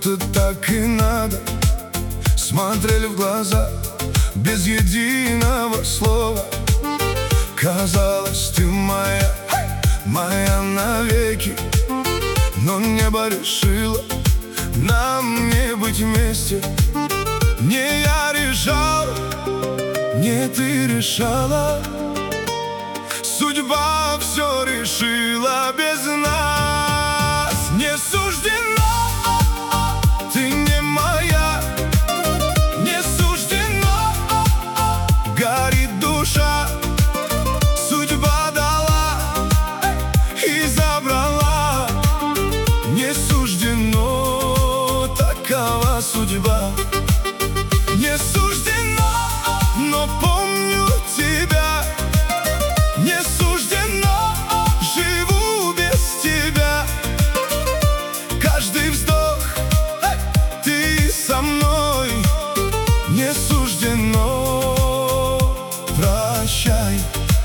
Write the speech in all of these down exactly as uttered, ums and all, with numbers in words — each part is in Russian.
будто так и надо. Смотрели в глаза без единого слова. Казалось, ты моя, моя навеки. Но небо решило нам не быть вместе. Не я решал, не ты решала. Судьба все решила без нас. Не суждено, ты не моя. Не суждено, горит душа. Судьба дала и забрала. Не суждено, такова судьба. Не суждено, но помню тебя. Не суждено, живу без тебя. Каждый вздох, ты со мной. Не суждено, прощай.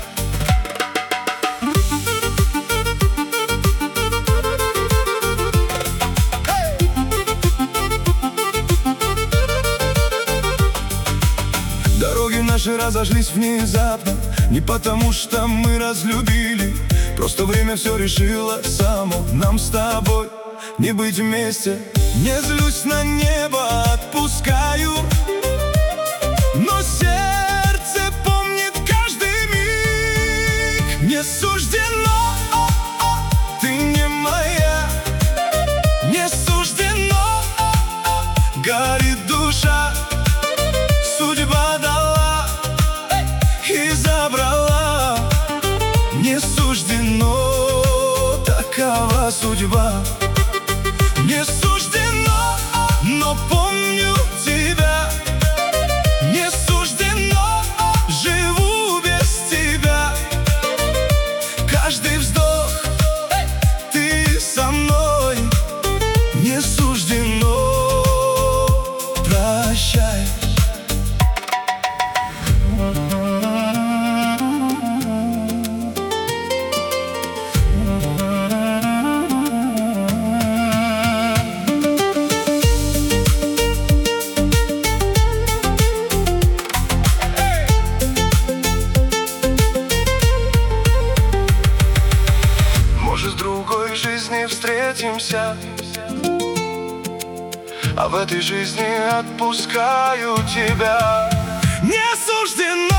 Дороги наши разошлись внезапно. Не потому что мы разлюбили, просто время все решило само. Нам с тобой не быть вместе. Не злюсь на небо, отпускаю, но сердце помнит каждый миг. Не суждено, ты не моя. Не суждено, горит душа. Судьба дала и забрала. Не суждено, такова судьба. Не суждено, но помню тебя. Не суждено, живу без тебя. Каждый вздох, ты со мной. Не суждено, прощай. Может, в другой жизни встретимся, а в этой жизни отпускаю тебя. Не суждено.